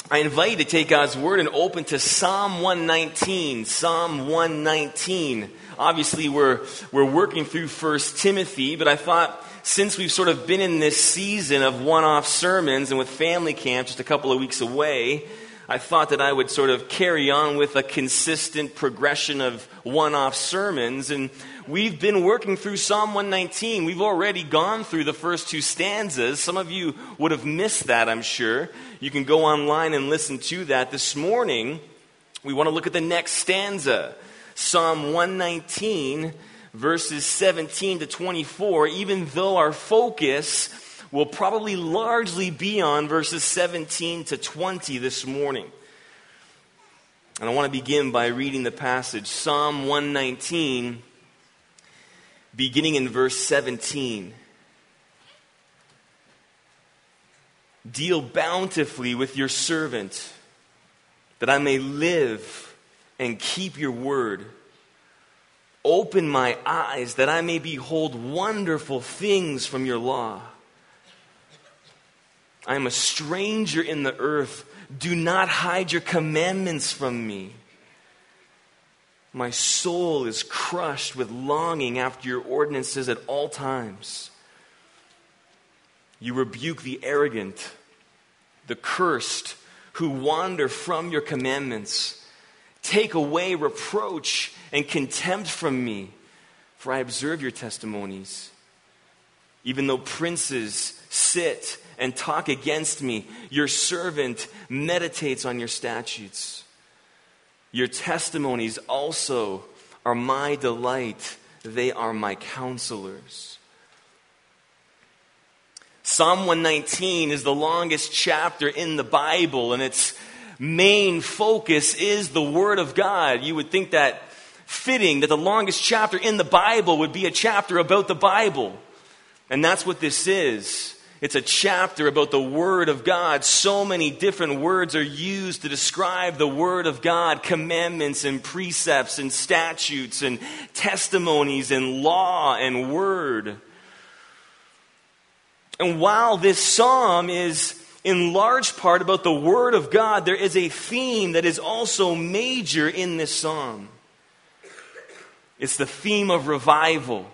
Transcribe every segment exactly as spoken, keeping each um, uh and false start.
I invite you to take God's Word and open to Psalm one nineteen. Psalm one nineteen. Obviously, we're, we're working through First Timothy, but I thought since we've sort of been in this season of one-off sermons and with family camp just a couple of weeks away, I thought that I would sort of carry on with a consistent progression of one-off sermons. And we've been working through Psalm one nineteen. We've already gone through the first two stanzas. Some of you would have missed that, I'm sure. You can go online and listen to that. This morning, we want to look at the next stanza. Psalm one nineteen, verses seventeen to twenty-four, even though our focus will probably largely be on verses seventeen to twenty this morning. And I want to begin by reading the passage. Psalm one nineteen, beginning in verse seventeen. Deal bountifully with your servant, that I may live and keep your word. Open my eyes, that I may behold wonderful things from your law. I am a stranger in the earth. Do not hide your commandments from me. My soul is crushed with longing after your ordinances at all times. You rebuke the arrogant, the cursed, who wander from your commandments. Take away reproach and contempt from me, for I observe your testimonies. Even though princes sit and talk against me, your servant meditates on your statutes. Your testimonies also are my delight. They are my counselors. Psalm one nineteen is the longest chapter in the Bible, and its main focus is the Word of God. You would think that fitting that the longest chapter in the Bible would be a chapter about the Bible. And that's what this is. It's a chapter about the Word of God. So many different words are used to describe the Word of God. Commandments and precepts and statutes and testimonies and law and word. And while this psalm is in large part about the Word of God, there is a theme that is also major in this psalm. It's the theme of revival.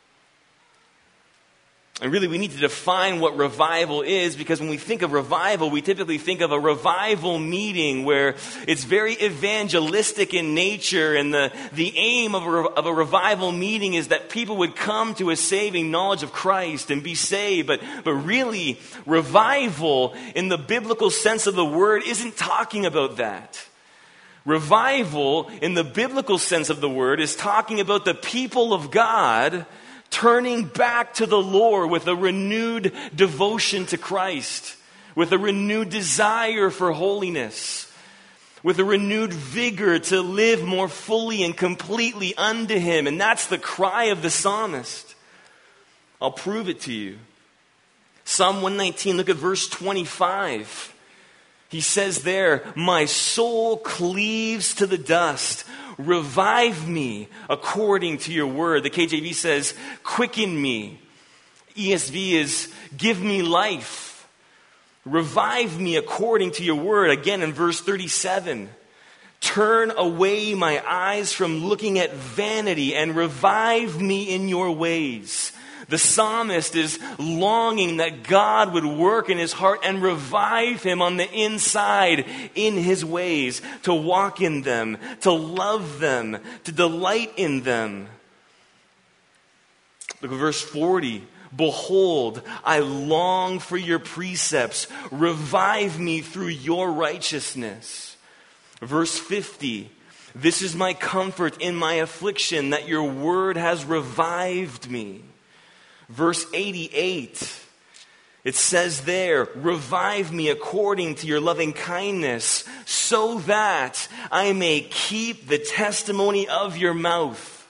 And really, we need to define what revival is, because when we think of revival, we typically think of a revival meeting where it's very evangelistic in nature, and the, the aim of a, of a revival meeting is that people would come to a saving knowledge of Christ and be saved. But, but really, revival in the biblical sense of the word isn't talking about that. Revival in the biblical sense of the word is talking about the people of God turning back to the Lord with a renewed devotion to Christ, with a renewed desire for holiness, with a renewed vigor to live more fully and completely unto Him. And that's the cry of the psalmist. I'll prove it to you. Psalm one nineteen, look at verse twenty-five. He says there, my soul cleaves to the dust. Revive me according to your word. The K J V says, quicken me. E S V is, give me life. Revive me according to your word. Again in verse thirty-seven. Turn away my eyes from looking at vanity and revive me in your ways. The psalmist is longing that God would work in his heart and revive him on the inside in his ways, to walk in them, to love them, to delight in them. Look at verse forty. Behold, I long for your precepts. Revive me through your righteousness. Verse fifty. This is my comfort in my affliction, that your word has revived me. Verse eighty-eight, it says there, revive me according to your loving kindness, so that I may keep the testimony of your mouth.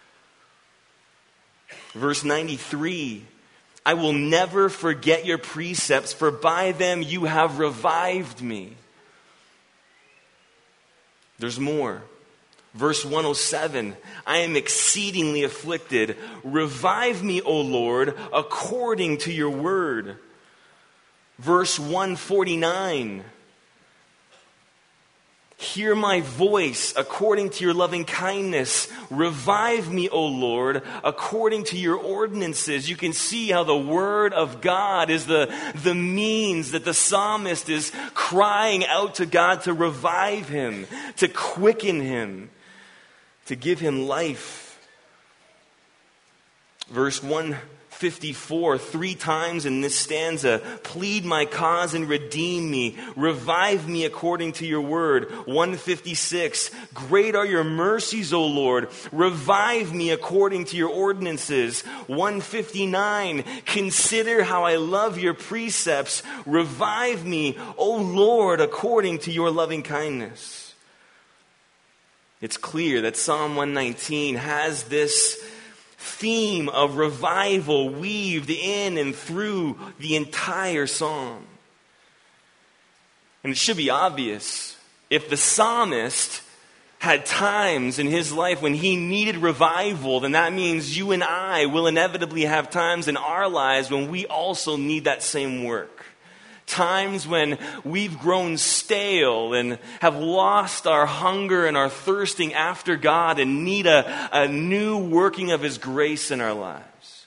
Verse ninety-three, I will never forget your precepts, for by them you have revived me. There's more. Verse one oh seven, I am exceedingly afflicted. Revive me, O Lord, according to your word. Verse one forty-nine, Hear my voice according to your loving kindness. Revive me, O Lord, according to your ordinances. You can see how the word of God is the, the means that the psalmist is crying out to God to revive him, to quicken him, to give him life. Verse one fifty-four, three times in this stanza, plead my cause and redeem me. Revive me according to your word. one fifty-six, great are your mercies, O Lord. Revive me according to your ordinances. one fifty-nine, consider how I love your precepts. Revive me, O Lord, according to your loving kindness. It's clear that Psalm one nineteen has this theme of revival weaved in and through the entire psalm. And it should be obvious, if the psalmist had times in his life when he needed revival, then that means you and I will inevitably have times in our lives when we also need that same work. Times when we've grown stale and have lost our hunger and our thirsting after God and need a, a new working of His grace in our lives.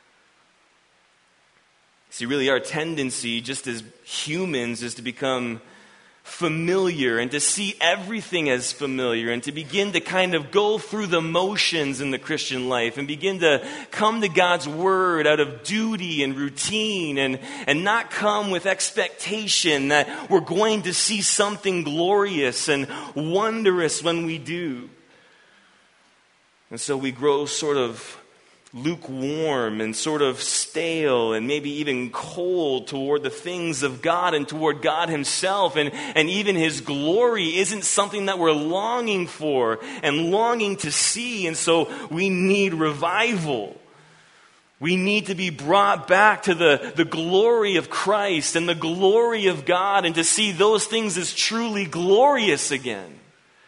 See, really our tendency just as humans is to become familiar and to see everything as familiar and to begin to kind of go through the motions in the Christian life and begin to come to God's word out of duty and routine and, and not come with expectation that we're going to see something glorious and wondrous when we do. And so we grow sort of lukewarm and sort of stale and maybe even cold toward the things of God and toward God Himself. And, and even His glory isn't something that we're longing for and longing to see. And so we need revival. We need to be brought back to the, the glory of Christ and the glory of God and to see those things as truly glorious again.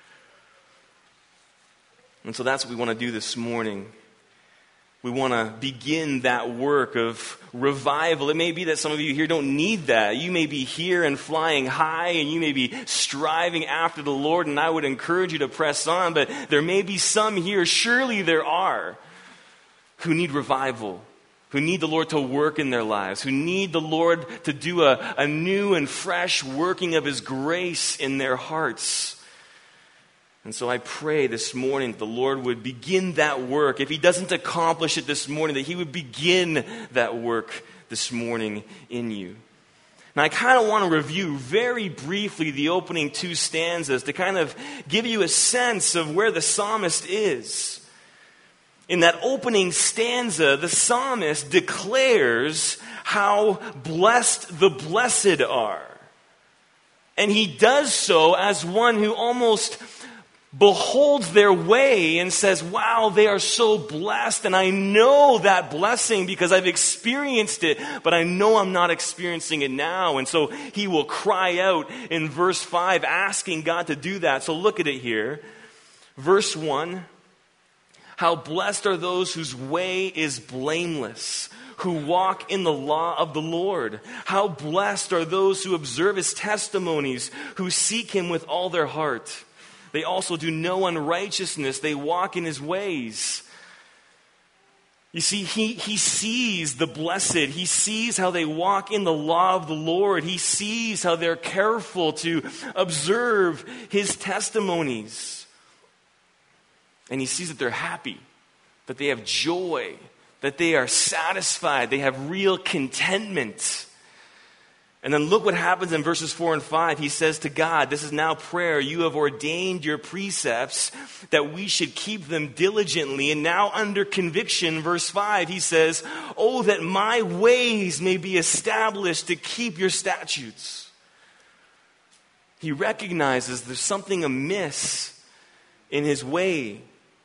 And so that's what we want to do this morning. We want to begin that work of revival. It may be that some of you here don't need that. You may be here and flying high and you may be striving after the Lord, and I would encourage you to press on, but there may be some here, surely there are, who need revival, who need the Lord to work in their lives, who need the Lord to do a, a new and fresh working of His grace in their hearts. And so I pray this morning that the Lord would begin that work. If He doesn't accomplish it this morning, that He would begin that work this morning in you. Now I kind of want to review very briefly the opening two stanzas to kind of give you a sense of where the psalmist is. In that opening stanza, the psalmist declares how blessed the blessed are. And he does so as one who almost beholds their way and says, wow, they are so blessed, and I know that blessing because I've experienced it, but I know I'm not experiencing it now. And so he will cry out in verse five, asking God to do that. So look at it here. Verse one, how blessed are those whose way is blameless, who walk in the law of the Lord. How blessed are those who observe His testimonies, who seek Him with all their heart. They also do no unrighteousness. They walk in His ways. You see, he, he sees the blessed. He sees how they walk in the law of the Lord. He sees how they're careful to observe His testimonies. And he sees that they're happy, that they have joy, that they are satisfied, they have real contentment. And then look what happens in verses four and five. He says to God, this is now prayer, you have ordained your precepts that we should keep them diligently. And now under conviction, verse five, he says, oh, that my ways may be established to keep your statutes. He recognizes there's something amiss in his way.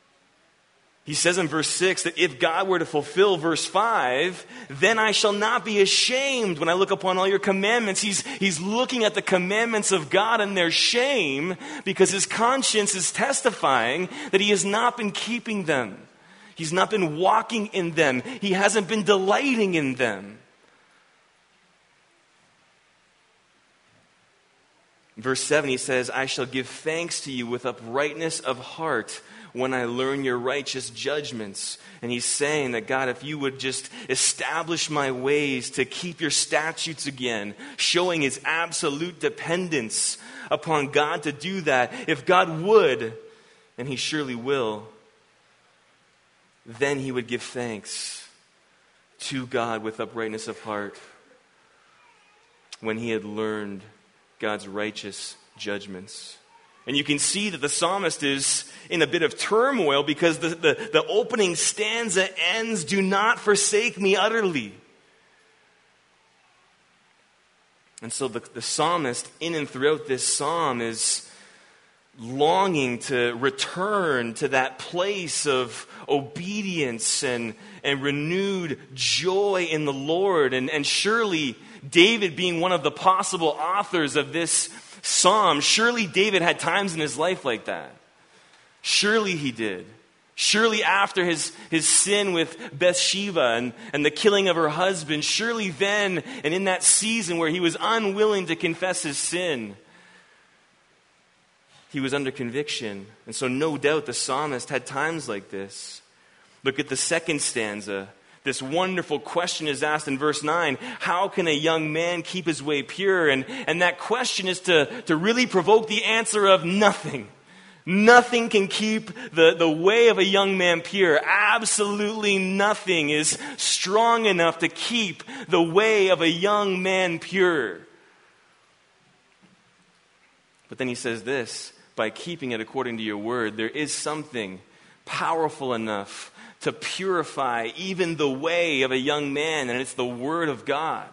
He says in verse six that if God were to fulfill verse five, then I shall not be ashamed when I look upon all your commandments. He's, he's looking at the commandments of God and their shame because his conscience is testifying that he has not been keeping them. He's not been walking in them. He hasn't been delighting in them. In verse seven, he says, I shall give thanks to you with uprightness of heart when I learn your righteous judgments. And he's saying that, God, if you would just establish my ways to keep your statutes again, showing his absolute dependence upon God to do that. If God would, and he surely will, then he would give thanks to God with uprightness of heart when he had learned God's righteous judgments. And you can see that the psalmist is in a bit of turmoil because the, the, the opening stanza ends, do not forsake me utterly. And so the, the psalmist, in and throughout this psalm, is longing to return to that place of obedience and, and renewed joy in the Lord. And, and surely David, being one of the possible authors of this psalm, surely David had times in his life like that. Surely he did. Surely after his, his sin with Bathsheba and, and the killing of her husband, surely then and in that season where he was unwilling to confess his sin, he was under conviction. And so no doubt the psalmist had times like this. Look at the second stanza. This wonderful question is asked in verse nine. How can a young man keep his way pure? And, and that question is to, to really provoke the answer of nothing. Nothing can keep the, the way of a young man pure. Absolutely nothing is strong enough to keep the way of a young man pure. But then he says this, by keeping it according to your word, there is something powerful enough to purify even the way of a young man, and it's the word of God.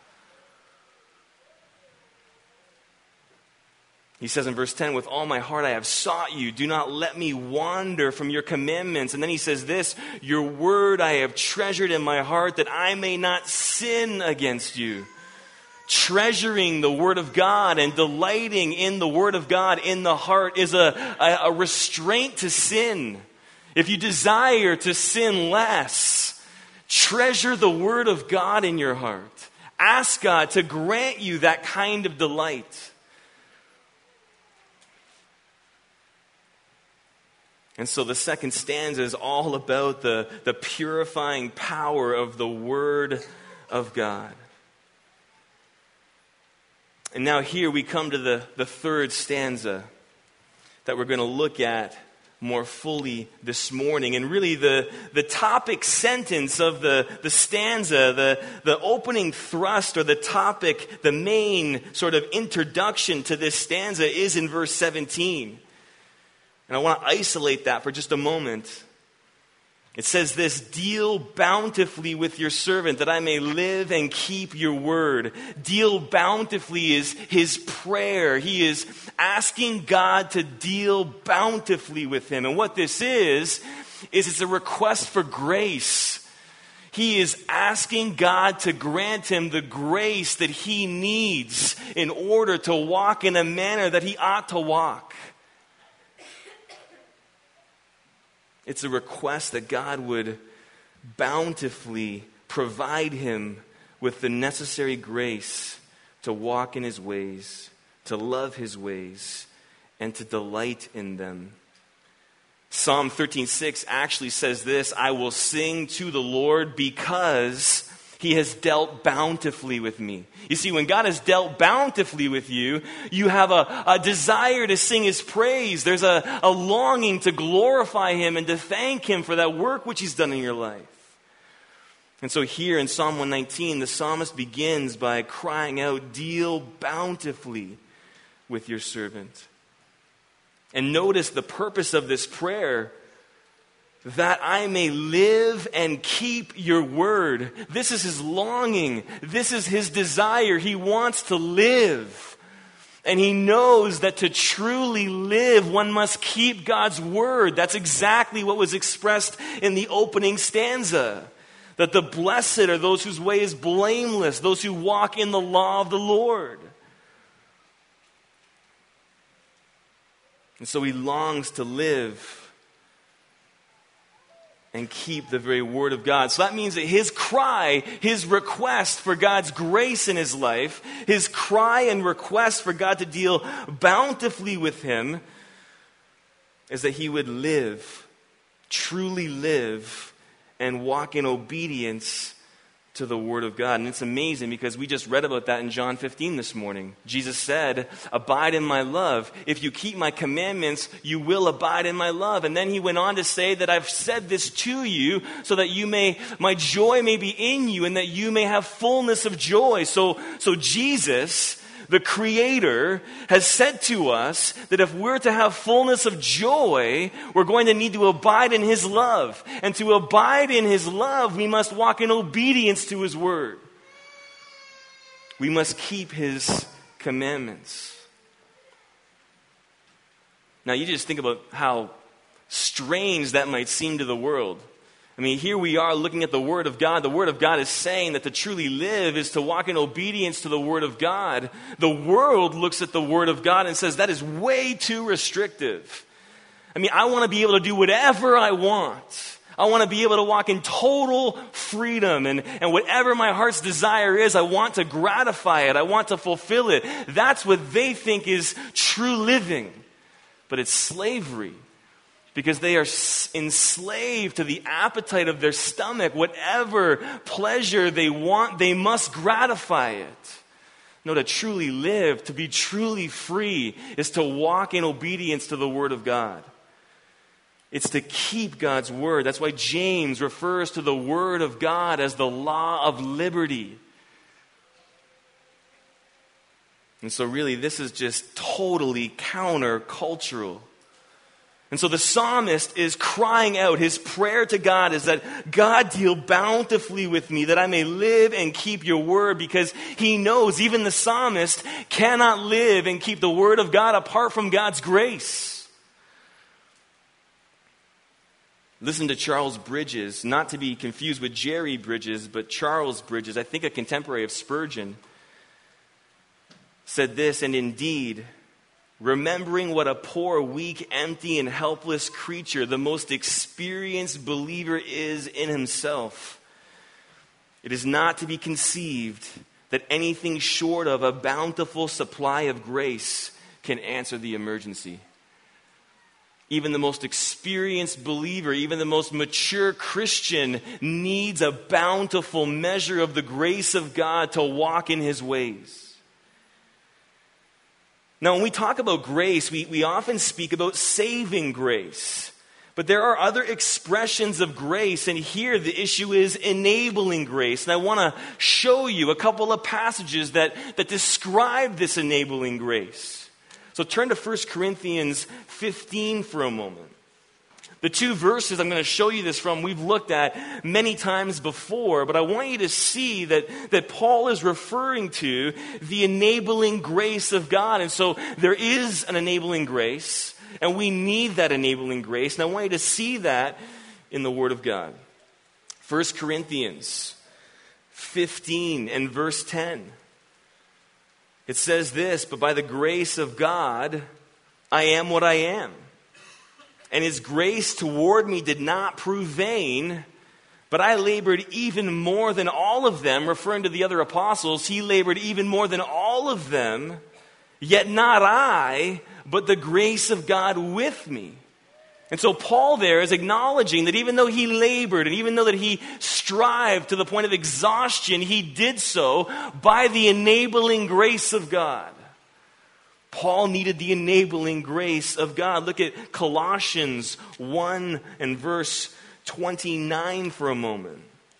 He says in verse ten, with all my heart I have sought you. Do not let me wander from your commandments. And then he says this, your word I have treasured in my heart that I may not sin against you. Treasuring the word of God and delighting in the word of God in the heart is a, a, a restraint to sin. If you desire to sin less, treasure the word of God in your heart. Ask God to grant you that kind of delight. And so the second stanza is all about the, the purifying power of the word of God. And now here we come to the, the third stanza that we're going to look at more fully this morning. And really the, the topic sentence of the, the stanza, the, the opening thrust or the topic, the main sort of introduction to this stanza is in verse seventeen. And I want to isolate that for just a moment. It says this, deal bountifully with your servant that I may live and keep your word. Deal bountifully is his prayer. He is asking God to deal bountifully with him. And what this is, is it's a request for grace. He is asking God to grant him the grace that he needs in order to walk in a manner that he ought to walk. It's a request that God would bountifully provide him with the necessary grace to walk in his ways, to love his ways, and to delight in them. Psalm thirteen six actually says this, I will sing to the Lord because he has dealt bountifully with me. You see, when God has dealt bountifully with you, you have a, a desire to sing his praise. There's a, a longing to glorify him and to thank him for that work which he's done in your life. And so here in Psalm one nineteen, the psalmist begins by crying out, deal bountifully with your servant. And notice the purpose of this prayer, that I may live and keep your word. This is his longing. This is his desire. He wants to live. And he knows that to truly live, one must keep God's word. That's exactly what was expressed in the opening stanza. That the blessed are those whose way is blameless, those who walk in the law of the Lord. And so he longs to live and keep the very word of God. So that means that his cry, his request for God's grace in his life, his cry and request for God to deal bountifully with him is that he would live, truly live, and walk in obedience to the word of God. And it's amazing because we just read about that in John fifteen this morning. Jesus said, abide in my love. If you keep my commandments, you will abide in my love. And then he went on to say that I've said this to you so that you may, my joy may be in you and that you may have fullness of joy. So, so Jesus, the Creator, has said to us that if we're to have fullness of joy, we're going to need to abide in his love. And to abide in his love, we must walk in obedience to his word. We must keep his commandments. Now, you just think about how strange that might seem to the world. I mean, here we are looking at the Word of God. The Word of God is saying that to truly live is to walk in obedience to the Word of God. The world looks at the Word of God and says that is way too restrictive. I mean, I want to be able to do whatever I want. I want to be able to walk in total freedom, and, and whatever my heart's desire is, I want to gratify it. I want to fulfill it. That's what they think is true living. But it's slavery. Because they are enslaved to the appetite of their stomach. Whatever pleasure they want, they must gratify it. No, to truly live, to be truly free, is to walk in obedience to the Word of God. It's to keep God's Word. That's why James refers to the Word of God as the law of liberty. And so really, this is just totally counter-cultural. And so the psalmist is crying out. His prayer to God is that God deal bountifully with me, that I may live and keep your word, because he knows even the psalmist cannot live and keep the word of God apart from God's grace. Listen to Charles Bridges, not to be confused with Jerry Bridges, but Charles Bridges, I think a contemporary of Spurgeon, said this, and indeed, remembering what a poor, weak, empty, and helpless creature the most experienced believer is in himself, it is not to be conceived that anything short of a bountiful supply of grace can answer the emergency. Even the most experienced believer, even the most mature Christian needs a bountiful measure of the grace of God to walk in his ways. Now, when we talk about grace, we, we often speak about saving grace. But there are other expressions of grace, and here the issue is enabling grace. And I want to show you a couple of passages that, that describe this enabling grace. So turn to First Corinthians fifteen for a moment. The two verses I'm going to show you this from, we've looked at many times before, but I want you to see that, that Paul is referring to the enabling grace of God. And so there is an enabling grace, and we need that enabling grace. And I want you to see that in the Word of God. First Corinthians fifteen and verse ten. It says this, but by the grace of God, I am what I am. And his grace toward me did not prove vain, but I labored even more than all of them, referring to the other apostles. He labored even more than all of them, yet not I, but the grace of God with me. And so Paul there is acknowledging that even though he labored and even though that he strived to the point of exhaustion, he did so by the enabling grace of God. Paul needed the enabling grace of God. Look at Colossians one and verse twenty-nine for a moment.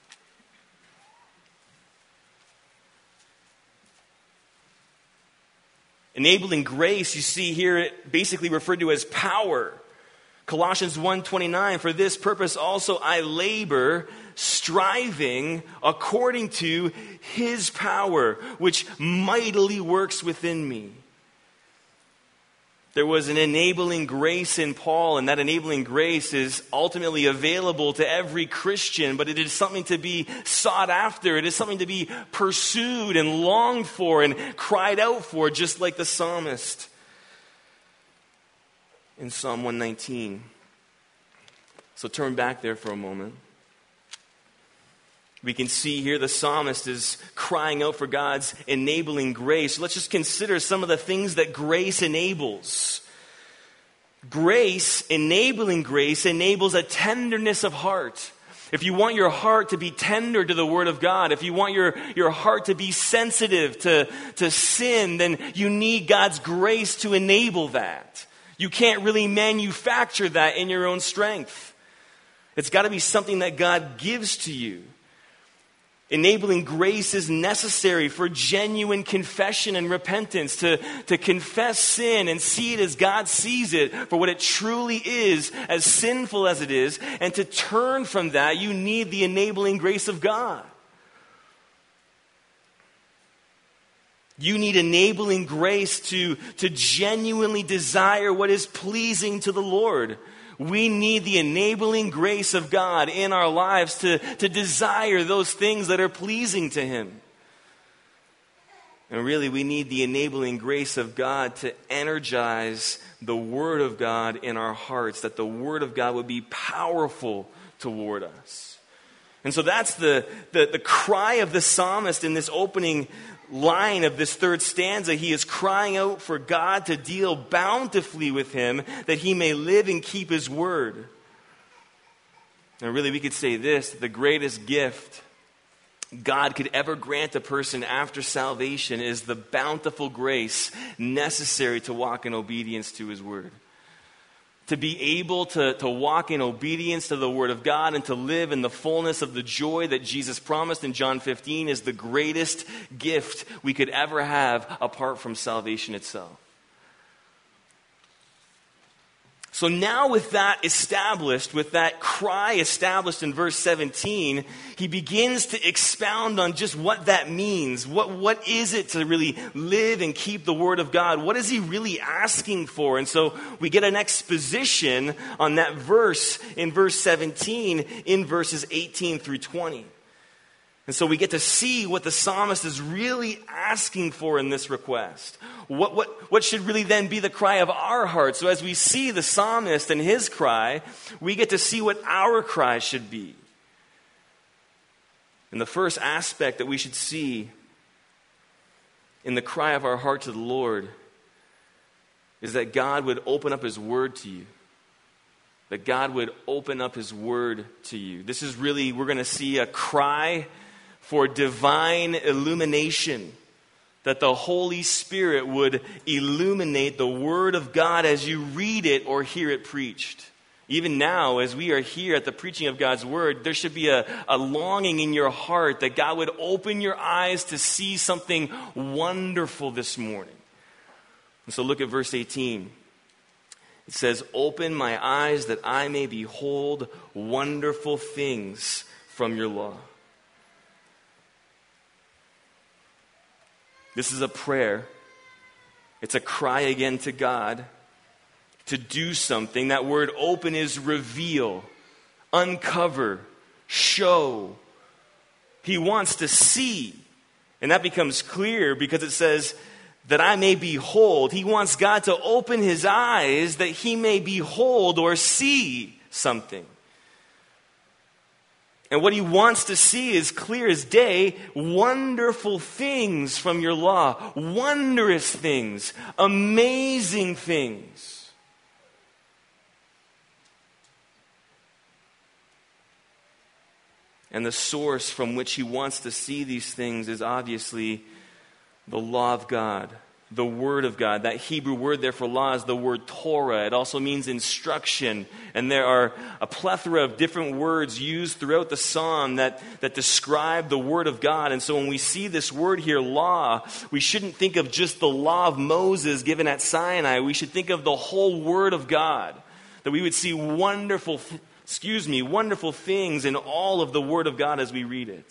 Enabling grace, you see here, it basically referred to as power. Colossians one twenty-nine, for this purpose also I labor, striving according to his power, which mightily works within me. There was an enabling grace in Paul, and that enabling grace is ultimately available to every Christian, but it is something to be sought after. It is something to be pursued and longed for and cried out for, just like the psalmist in Psalm one nineteen. So turn back there for a moment. We can see here the psalmist is crying out for God's enabling grace. Let's just consider some of the things that grace enables. Grace, enabling grace, enables a tenderness of heart. If you want your heart to be tender to the Word of God, if you want your, your heart to be sensitive to, to sin, then you need God's grace to enable that. You can't really manufacture that in your own strength. It's got to be something that God gives to you. Enabling grace is necessary for genuine confession and repentance, to, to confess sin and see it as God sees it for what it truly is, as sinful as it is, and to turn from that, you need the enabling grace of God. You need enabling grace to, to genuinely desire what is pleasing to the Lord. We need the enabling grace of God in our lives to, to desire those things that are pleasing to Him. And really, we need the enabling grace of God to energize the Word of God in our hearts, that the Word of God would be powerful toward us. And so that's the, the, the cry of the psalmist in this opening line of this third stanza. He is crying out for God to deal bountifully with him, that he may live and keep His word. And really, we could say this: the greatest gift God could ever grant a person after salvation is the bountiful grace necessary to walk in obedience to His word. To be able to, to walk in obedience to the Word of God and to live in the fullness of the joy that Jesus promised in John fifteen is the greatest gift we could ever have apart from salvation itself. So now with that established, with that cry established in verse seventeen, he begins to expound on just what that means. What, what is it to really live and keep the Word of God? What is he really asking for? And so we get an exposition on that verse in verse seventeen in verses eighteen through twenty. And so we get to see what the psalmist is really asking for in this request. What, what, what should really then be the cry of our heart? So as we see the psalmist and his cry, we get to see what our cry should be. And the first aspect that we should see in the cry of our heart to the Lord is that God would open up His word to you. That God would open up His word to you. This is really, we're going to see a cry for divine illumination, that the Holy Spirit would illuminate the Word of God as you read it or hear it preached. Even now, as we are here at the preaching of God's Word, there should be a, a longing in your heart that God would open your eyes to see something wonderful this morning. And so look at verse eighteen. It says, "Open my eyes that I may behold wonderful things from your law." This is a prayer. It's a cry again to God to do something. That word open is reveal, uncover, show. He wants to see. And that becomes clear because it says that I may behold. He wants God to open His eyes that He may behold or see something. And what He wants to see is clear as day: wonderful things from your law, wondrous things, amazing things. And the source from which He wants to see these things is obviously the law of God, the Word of God. That Hebrew word there for law is the word Torah. It also means instruction. And there are a plethora of different words used throughout the psalm that, that describe the Word of God. And so when we see this word here, law, we shouldn't think of just the law of Moses given at Sinai. We should think of the whole Word of God. That we would see wonderful, excuse me, wonderful things in all of the Word of God as we read it.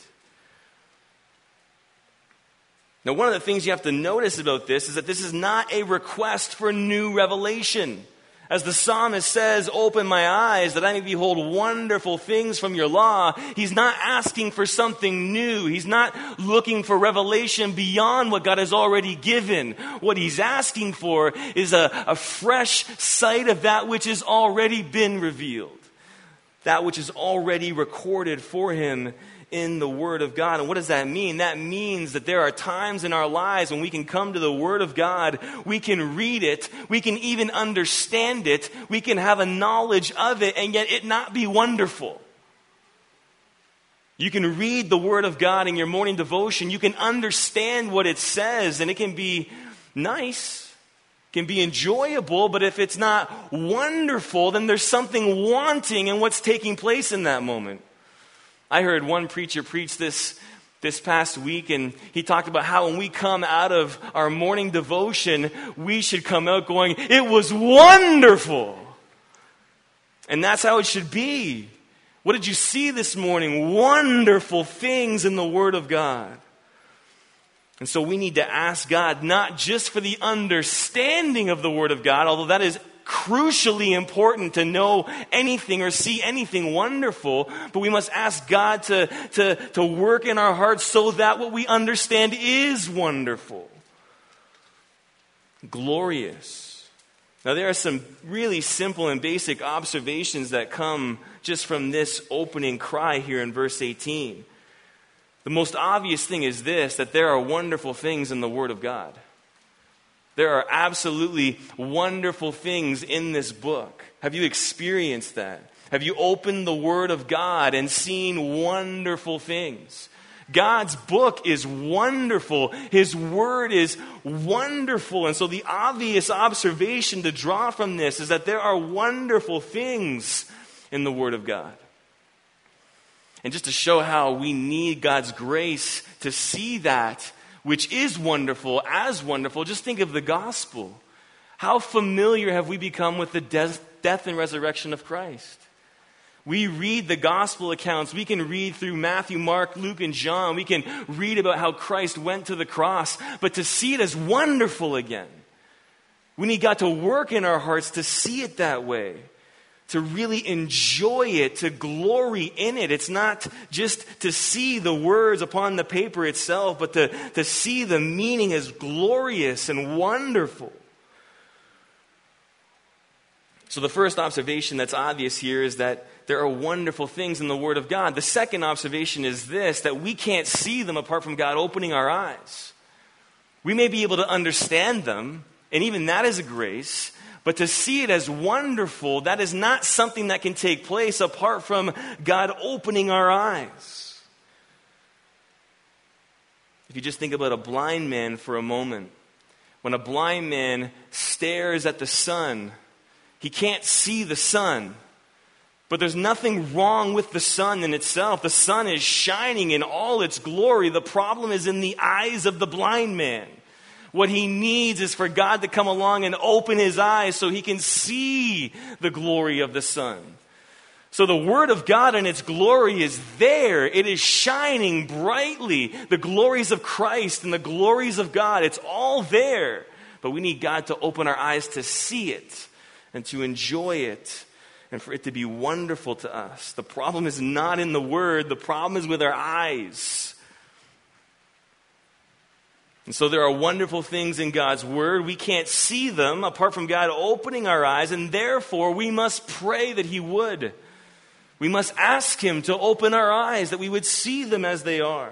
Now, one of the things you have to notice about this is that this is not a request for new revelation. As the psalmist says, "Open my eyes that I may behold wonderful things from your law," he's not asking for something new. He's not looking for revelation beyond what God has already given. What he's asking for is a, a fresh sight of that which has already been revealed. that which is already recorded for him in the Word of God. And what does that mean? That means that there are times in our lives when we can come to the Word of God, we can read it, we can even understand it, we can have a knowledge of it, and yet it not be wonderful. You can read the Word of God in your morning devotion, you can understand what it says, and it can be nice, can be enjoyable, but if it's not wonderful, then there's something wanting in what's taking place in that moment. I heard one preacher preach this this past week, and he talked about how when we come out of our morning devotion, we should come out going, "It was wonderful." And that's how it should be. What did you see this morning? Wonderful things in the Word of God. And so we need to ask God not just for the understanding of the Word of God, although that is crucially important to know anything or see anything wonderful, but we must ask God to, to, to work in our hearts so that what we understand is wonderful, glorious. Now there are some really simple and basic observations that come just from this opening cry here in verse eighteen. The most obvious thing is this, that there are wonderful things in the Word of God. There are absolutely wonderful things in this book. Have you experienced that? Have you opened the Word of God and seen wonderful things? God's book is wonderful. His Word is wonderful. And so the obvious observation to draw from this is that there are wonderful things in the Word of God. And just to show how we need God's grace to see that which is wonderful as wonderful, just think of the gospel. How familiar have we become with the death, death and resurrection of Christ? We read the gospel accounts. We can read through Matthew, Mark, Luke, and John. We can read about how Christ went to the cross. But to see it as wonderful again, we need God to work in our hearts to see it that way, to really enjoy it, to glory in it. It's not just to see the words upon the paper itself, but to, to see the meaning as glorious and wonderful. So the first observation that's obvious here is that there are wonderful things in the Word of God. The second observation is this, that we can't see them apart from God opening our eyes. We may be able to understand them, and even that is a grace, but to see it as wonderful, that is not something that can take place apart from God opening our eyes. If you just think about a blind man for a moment, when a blind man stares at the sun, he can't see the sun. But there's nothing wrong with the sun in itself. The sun is shining in all its glory. The problem is in the eyes of the blind man. What he needs is for God to come along and open his eyes so he can see the glory of the sun. So the Word of God and its glory is there. It is shining brightly. The glories of Christ and the glories of God, it's all there. But we need God to open our eyes to see it and to enjoy it and for it to be wonderful to us. The problem is not in the Word. The problem is with our eyes. And so there are wonderful things in God's Word. We can't see them apart from God opening our eyes, and therefore we must pray that He would. We must ask Him to open our eyes, that we would see them as they are.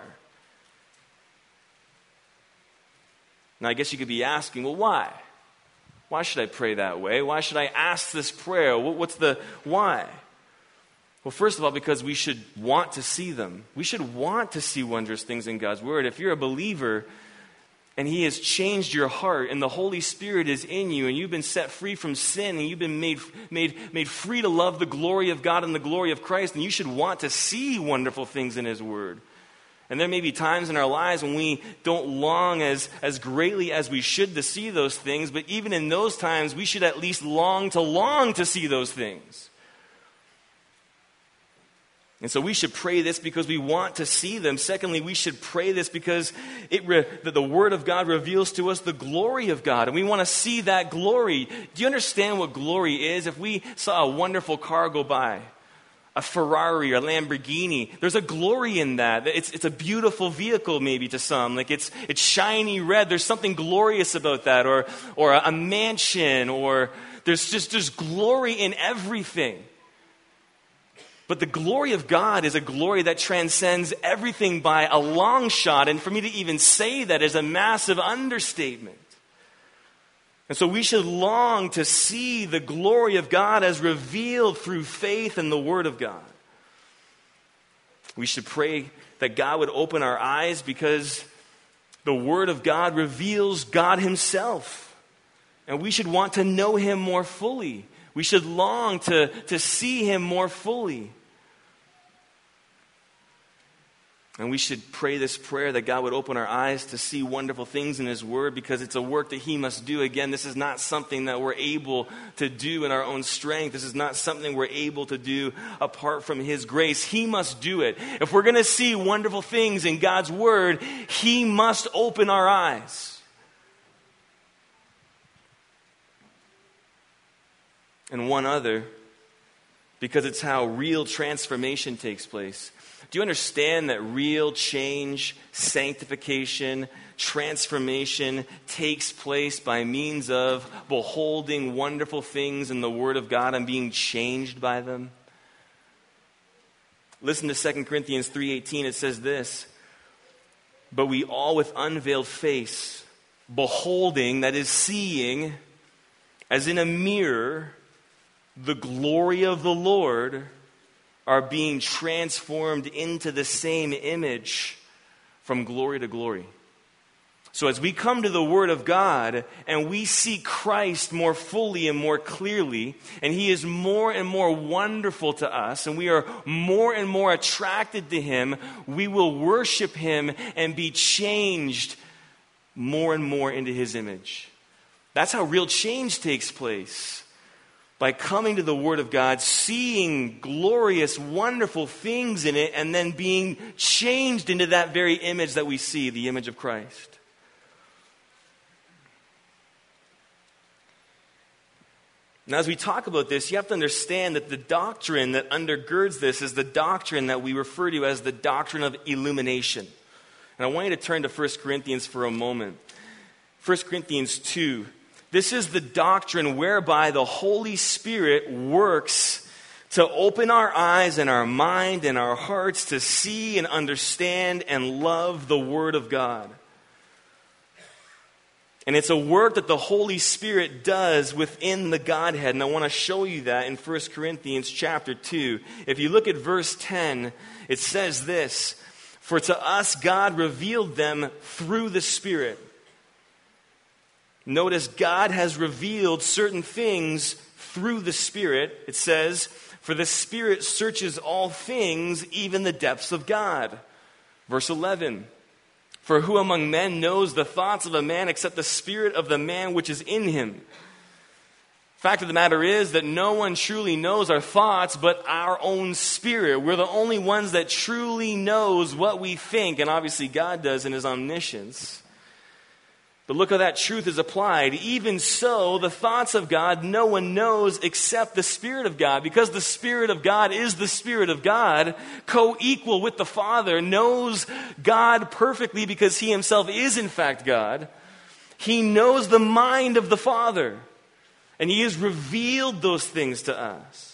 Now I guess you could be asking, well, why? Why should I pray that way? Why should I ask this prayer? What's the why? Well, first of all, because we should want to see them. We should want to see wondrous things in God's Word. If you're a believer and He has changed your heart and the Holy Spirit is in you and you've been set free from sin and you've been made, made, made free to love the glory of God and the glory of Christ, then you should want to see wonderful things in His Word. And there may be times in our lives when we don't long as, as greatly as we should to see those things, but even in those times, we should at least long to long to see those things. And so we should pray this because we want to see them. Secondly, we should pray this because it re- that the Word of God reveals to us the glory of God, and we want to see that glory. Do you understand what glory is? If we saw a wonderful car go by, a Ferrari or a Lamborghini, there's a glory in that. It's, it's a beautiful vehicle maybe to some. Like it's, it's shiny red. There's something glorious about that. Or, or a, a mansion, or there's just there's glory in everything. But the glory of God is a glory that transcends everything by a long shot. And for me to even say that is a massive understatement. And so we should long to see the glory of God as revealed through faith in the Word of God. We should pray that God would open our eyes because the Word of God reveals God Himself. And we should want to know Him more fully. We should long to, to see Him more fully. And we should pray this prayer that God would open our eyes to see wonderful things in His Word, because it's a work that He must do. Again, this is not something that we're able to do in our own strength. This is not something we're able to do apart from His grace. He must do it. If we're going to see wonderful things in God's Word, He must open our eyes. And one other, because it's how real transformation takes place. Do you understand that real change, sanctification, transformation takes place by means of beholding wonderful things in the Word of God and being changed by them? Listen to Second Corinthians three eighteen. It says this, "But we all with unveiled face, beholding," that is seeing, "as in a mirror, the glory of the Lord, are being transformed into the same image from glory to glory." So as we come to the Word of God and we see Christ more fully and more clearly, and He is more and more wonderful to us, and we are more and more attracted to Him, we will worship Him and be changed more and more into His image. That's how real change takes place. By coming to the Word of God, seeing glorious, wonderful things in it, and then being changed into that very image that we see, the image of Christ. Now, as we talk about this, you have to understand that the doctrine that undergirds this is the doctrine that we refer to as the doctrine of illumination. And I want you to turn to First Corinthians for a moment. First Corinthians two. This is the doctrine whereby the Holy Spirit works to open our eyes and our mind and our hearts to see and understand and love the Word of God. And it's a work that the Holy Spirit does within the Godhead. And I want to show you that in First Corinthians chapter two. If you look at verse ten, it says this, "For to us God revealed them through the Spirit." Notice God has revealed certain things through the Spirit. It says, "For the Spirit searches all things, even the depths of God." Verse eleven, "For who among men knows the thoughts of a man except the spirit of the man which is in him?" Fact of the matter is that no one truly knows our thoughts but our own spirit. We're the only ones that truly knows what we think, and obviously God does in His omniscience. But look how that truth is applied. Even so, the thoughts of God no one knows except the Spirit of God. Because the Spirit of God is the Spirit of God, co-equal with the Father, knows God perfectly because He Himself is in fact God. He knows the mind of the Father, and He has revealed those things to us.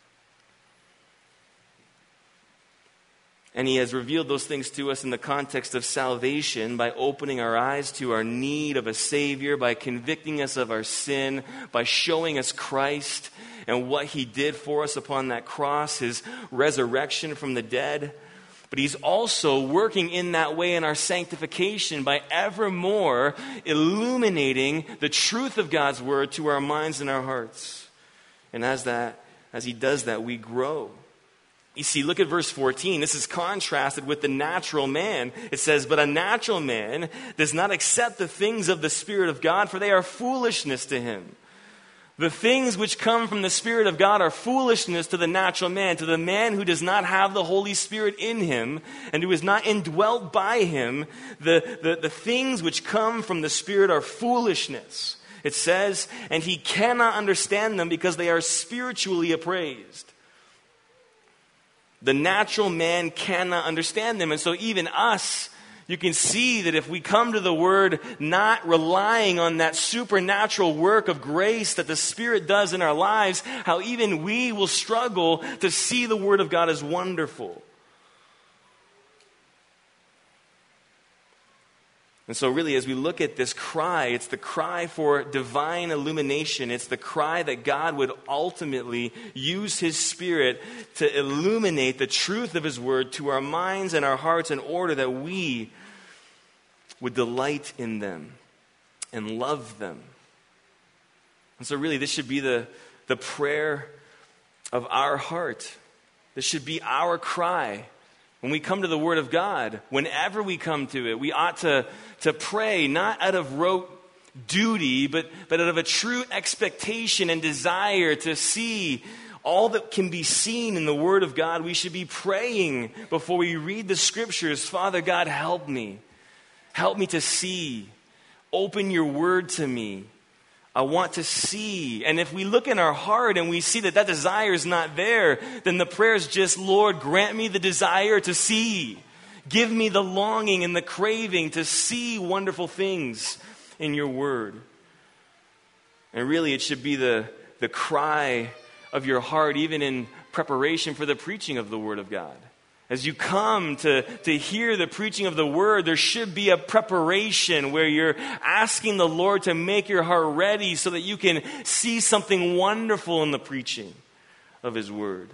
And He has revealed those things to us in the context of salvation by opening our eyes to our need of a Savior, by convicting us of our sin, by showing us Christ and what He did for us upon that cross, His resurrection from the dead. But He's also working in that way in our sanctification by evermore illuminating the truth of God's Word to our minds and our hearts. And as that, as He does that, we grow. You see, look at verse fourteen. This is contrasted with the natural man. It says, "But a natural man does not accept the things of the Spirit of God, for they are foolishness to him. The things which come from the Spirit of God are foolishness to the natural man, to the man who does not have the Holy Spirit in him and who is not indwelt by Him. The, the, the things which come from the Spirit are foolishness." It says, "And he cannot understand them because they are spiritually appraised." The natural man cannot understand them. And so even us, You can see that if we come to the Word not relying on that supernatural work of grace that the Spirit does in our lives, how even we will struggle to see the Word of God as wonderful. And so really, as we look at this cry, it's the cry for divine illumination. It's the cry that God would ultimately use His Spirit to illuminate the truth of His Word to our minds and our hearts in order that we would delight in them and love them. And so really, this should be the, the prayer of our heart. This should be our cry. When we come to the Word of God, whenever we come to it, we ought to, to pray not out of rote duty, but, but out of a true expectation and desire to see all that can be seen in the Word of God. We should be praying before we read the Scriptures, Father God, help me. Help me to see. Open your Word to me. I want to see. And if we look in our heart and we see that that desire is not there, then the prayer is just, Lord, grant me the desire to see. Give me the longing and the craving to see wonderful things in your Word. And really, it should be the, the cry of your heart, even in preparation for the preaching of the Word of God. As you come to, to hear the preaching of the Word, there should be a preparation where you're asking the Lord to make your heart ready so that you can see something wonderful in the preaching of His Word.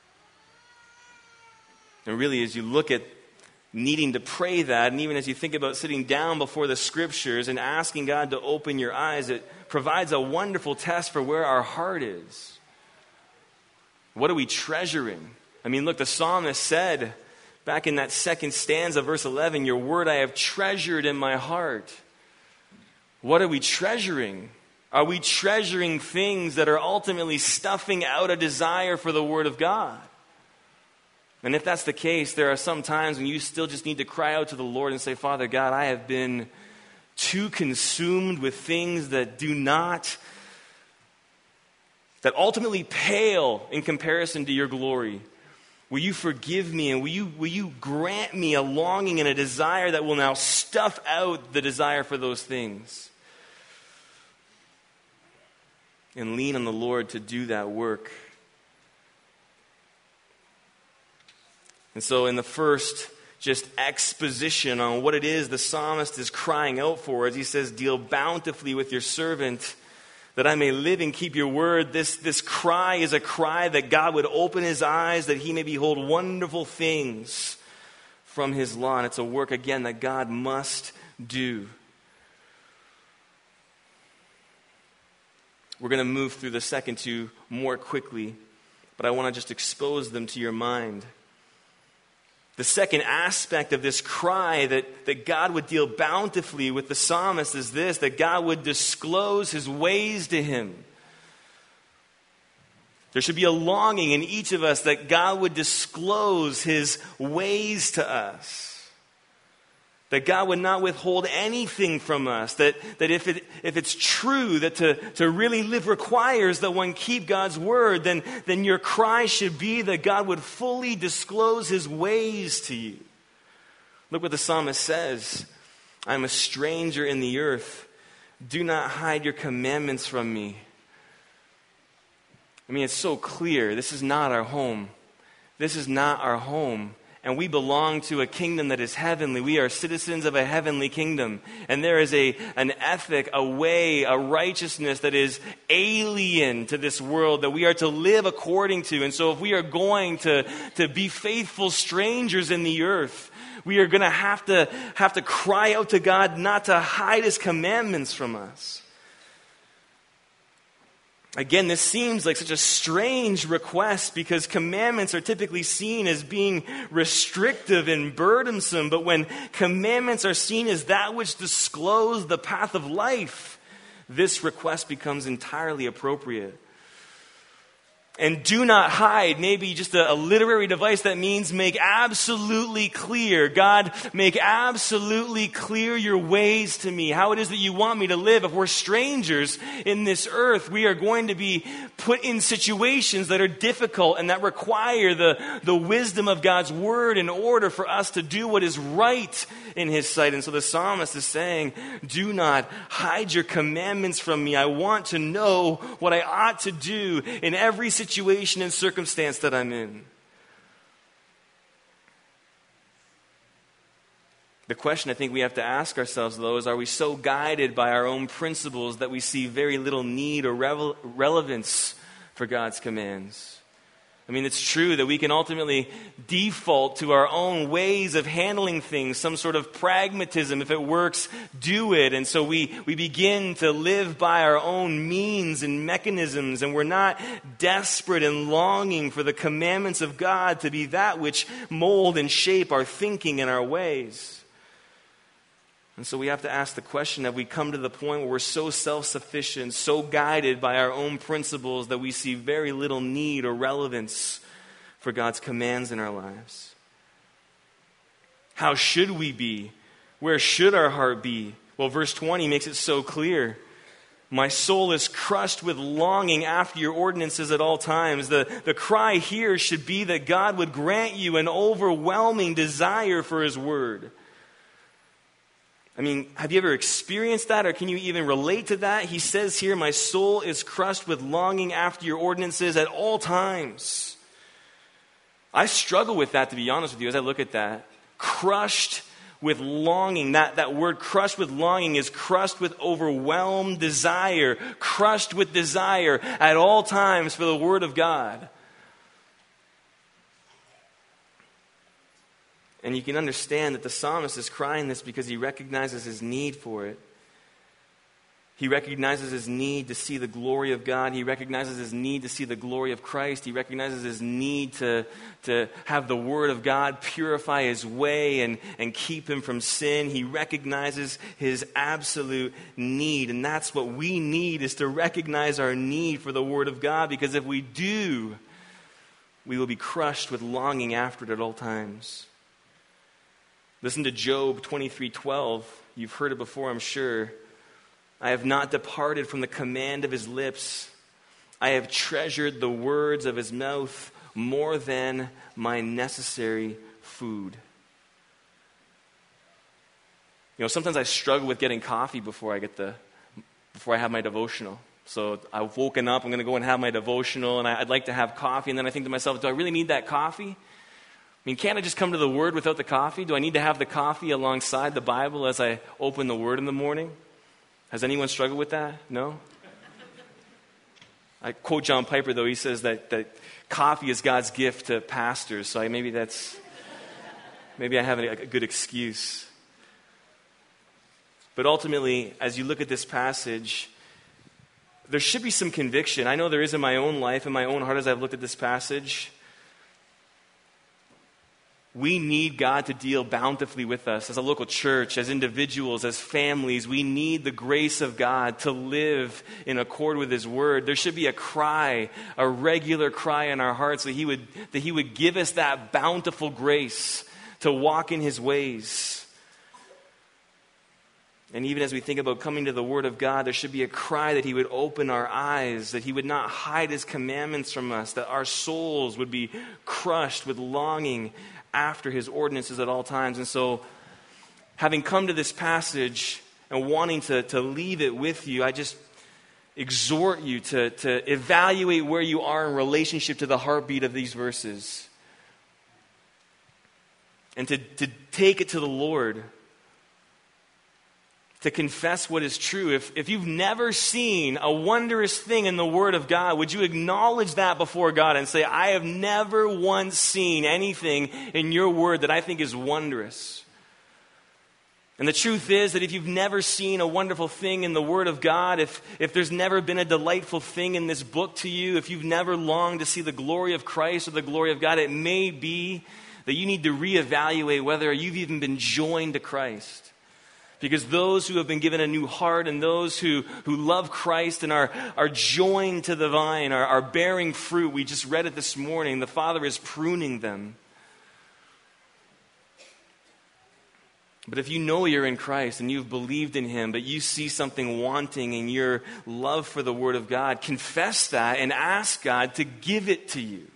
And really, as you look at needing to pray that, and even as you think about sitting down before the Scriptures and asking God to open your eyes, it provides a wonderful test for where our heart is. What are we treasuring? I mean, look, the psalmist said back in that second stanza, verse eleven, your word I have treasured in my heart. What are we treasuring? Are we treasuring things that are ultimately stuffing out a desire for the Word of God? And if that's the case, there are some times when you still just need to cry out to the Lord and say, Father God, I have been too consumed with things that do not, that ultimately pale in comparison to your glory. Will you forgive me, and will you, will you grant me a longing and a desire that will now stuff out the desire for those things? And lean on the Lord to do that work. And so in the first just exposition on what it is the psalmist is crying out for, as he says, deal bountifully with your servant, that I may live and keep your word. This, this cry is a cry that God would open his eyes, that he may behold wonderful things from his law. And it's a work, again, that God must do. We're going to move through the second two more quickly, but I want to just expose them to your mind. The second aspect of this cry that, that God would deal bountifully with the psalmist is this, that God would disclose his ways to him. There should be a longing in each of us that God would disclose his ways to us. That God would not withhold anything from us. That, that if it if it's true that to, to really live requires that one keep God's word, then, then your cry should be that God would fully disclose his ways to you. Look what the psalmist says. I'm a stranger in the earth. Do not hide your commandments from me. I mean, it's so clear. This is not our home. This is not our home. And we belong to a kingdom that is heavenly. We are citizens of a heavenly kingdom. And there is a, an ethic, a way, a righteousness that is alien to this world that we are to live according to. And so if we are going to, to be faithful strangers in the earth, we are going to have to have to cry out to God not to hide his commandments from us. Again, this seems like such a strange request because commandments are typically seen as being restrictive and burdensome. But when commandments are seen as that which disclose the path of life, this request becomes entirely appropriate. And do not hide, maybe just a, a literary device that means make absolutely clear. God, make absolutely clear your ways to me, how it is that you want me to live. If we're strangers in this earth, we are going to be put in situations that are difficult and that require the, the wisdom of God's word in order for us to do what is right in his sight. And so the psalmist is saying, do not hide your commandments from me. I want to know what I ought to do in every situation. situation and circumstance that I'm in. The question I think we have to ask ourselves, though, is are we so guided by our own principles that we see very little need or revel- relevance for God's commands? I mean, it's true that we can ultimately default to our own ways of handling things, some sort of pragmatism. If it works, do it. And so we, we begin to live by our own means and mechanisms, and we're not desperate and longing for the commandments of God to be that which mold and shape our thinking and our ways. And so we have to ask the question, have we come to the point where we're so self-sufficient, so guided by our own principles that we see very little need or relevance for God's commands in our lives? How should we be? Where should our heart be? Well, verse twenty makes it so clear. My soul is crushed with longing after your ordinances at all times. The, the cry here should be that God would grant you an overwhelming desire for his word. I mean, have you ever experienced that, or can you even relate to that? He says here, my soul is crushed with longing after your ordinances at all times. I struggle with that, to be honest with you, as I look at that. Crushed with longing. That, that word crushed with longing is crushed with overwhelmed desire. Crushed with desire at all times for the word of God. And you can understand that the psalmist is crying this because he recognizes his need for it. He recognizes his need to see the glory of God. He recognizes his need to see the glory of Christ. He recognizes his need to, to have the word of God purify his way and, and keep him from sin. He recognizes his absolute need. And that's what we need, is to recognize our need for the word of God. Because if we do, we will be crushed with longing after it at all times. Listen to Job twenty-three twelve. You've heard it before, I'm sure. I have not departed from the command of his lips. I have treasured the words of his mouth more than my necessary food. You know, sometimes I struggle with getting coffee before I get the before I have my devotional. So I've woken up, I'm going to go and have my devotional, and I'd like to have coffee, and then I think to myself, do I really need that coffee? I mean, can't I just come to the Word without the coffee? Do I need to have the coffee alongside the Bible as I open the Word in the morning? Has anyone struggled with that? No? I quote John Piper, though. He says that, that coffee is God's gift to pastors. So I, maybe that's, maybe I have a, a good excuse. But ultimately, as you look at this passage, there should be some conviction. I know there is in my own life, in my own heart, as I've looked at this passage. We need God to deal bountifully with us as a local church, as individuals, as families. We need the grace of God to live in accord with his word. There should be a cry, a regular cry in our hearts that he would, that he would give us that bountiful grace to walk in his ways. And even as we think about coming to the word of God, there should be a cry that he would open our eyes, that he would not hide his commandments from us, that our souls would be crushed with longing after his ordinances at all times. And so, having come to this passage and wanting to, to leave it with you, I just exhort you to, to evaluate where you are in relationship to the heartbeat of these verses. And to, to take it to the Lord. To confess what is true. If, if you've never seen a wondrous thing in the Word of God, would you acknowledge that before God and say, I have never once seen anything in your Word that I think is wondrous? And the truth is that if you've never seen a wonderful thing in the Word of God, if, if there's never been a delightful thing in this book to you, if you've never longed to see the glory of Christ or the glory of God, it may be that you need to reevaluate whether you've even been joined to Christ. Because those who have been given a new heart and those who, who love Christ and are, are joined to the vine, are, are bearing fruit, we just read it this morning, the Father is pruning them. But if you know you're in Christ and you've believed in Him, but you see something wanting in your love for the Word of God, confess that and ask God to give it to you.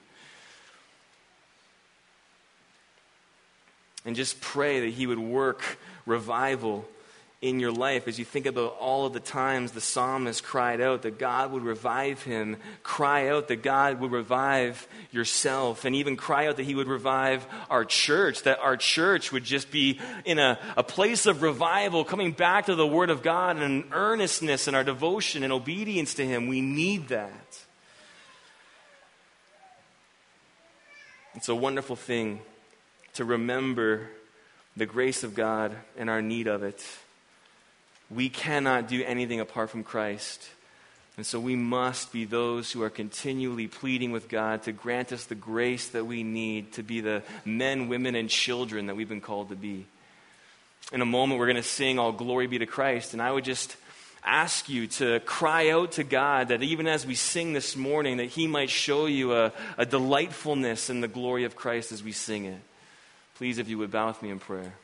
And just pray that He would work revival in your life as you think about all of the times the psalmist cried out that God would revive him. Cry out that God would revive yourself, and even cry out that He would revive our church, that our church would just be in a, a place of revival, coming back to the Word of God and an earnestness in our devotion and obedience to Him. We need that. It's a wonderful thing to remember the grace of God and our need of it. We cannot do anything apart from Christ. And so we must be those who are continually pleading with God to grant us the grace that we need to be the men, women, and children that we've been called to be. In a moment, we're going to sing All Glory Be to Christ. And I would just ask you to cry out to God that even as we sing this morning, that He might show you a, a delightfulness in the glory of Christ as we sing it. Please, if you would bow with me in prayer.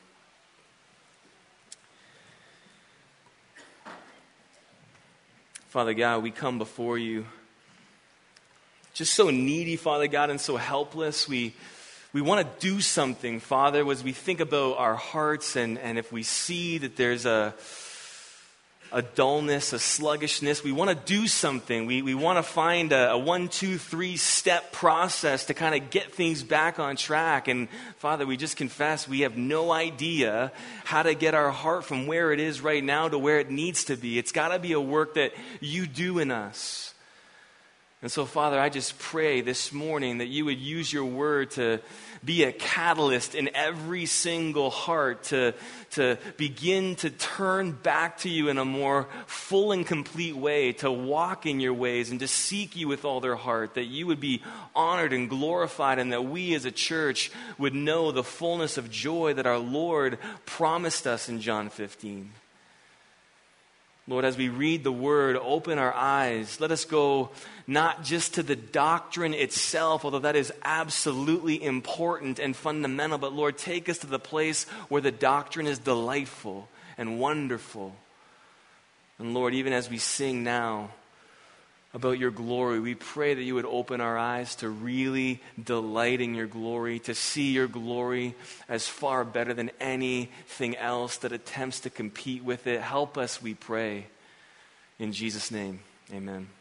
Father God, we come before You just so needy, Father God, and so helpless. We we want to do something, Father, as we think about our hearts and, and if we see that there's a, a dullness, a sluggishness, we want to do something. We, we want to find a, a one, two, three step process to kind of get things back on track. And Father, we just confess we have no idea how to get our heart from where it is right now to where it needs to be. It's got to be a work that You do in us. And so, Father, I just pray this morning that You would use Your word to be a catalyst in every single heart to, to begin to turn back to You in a more full and complete way, to walk in Your ways and to seek You with all their heart, that You would be honored and glorified, and that we as a church would know the fullness of joy that our Lord promised us in John fifteen. Lord, as we read the Word, open our eyes. Let us go not just to the doctrine itself, although that is absolutely important and fundamental, but Lord, take us to the place where the doctrine is delightful and wonderful. And Lord, even as we sing now about Your glory, we pray that You would open our eyes to really delight in Your glory, to see Your glory as far better than anything else that attempts to compete with it. Help us, we pray. In Jesus' name, amen.